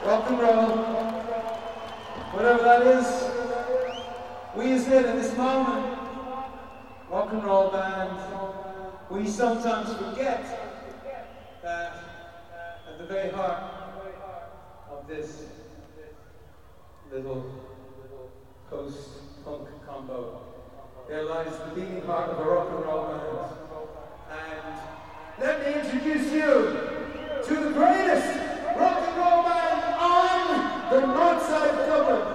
Rock and roll, whatever that is, we is it in this moment. Rock and roll band, we sometimes forget that at the very heart of this little post-punk combo, there lies the beating heart of a rock and roll band. And let me introduce you to the greatest rock and roll band on the north side of Dublin.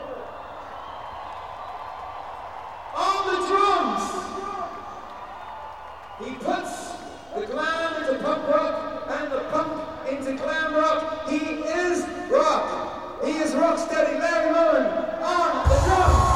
On the drums, he puts the glam into punk rock and the punk into glam rock. He is rock. He is rocksteady Larry Mullen on the drums.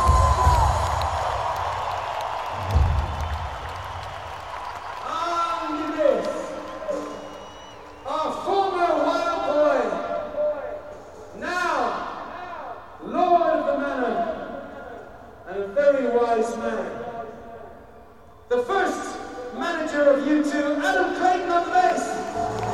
Very wise man. The first manager of U2, Adam Clayton on the bass.